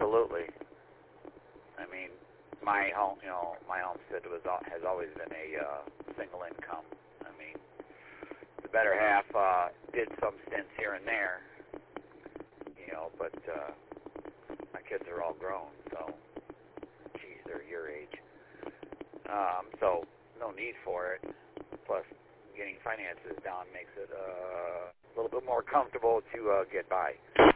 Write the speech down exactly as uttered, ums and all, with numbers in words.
absolutely. I mean, my home, you know, my homestead was has always been a uh, single income. I mean, the better half uh, did some stints here and there, you know, but uh, my kids are all grown, so, geez, they're your age. Um, so, no need for it. Plus, getting finances down makes it uh, a little bit more comfortable to uh, get by.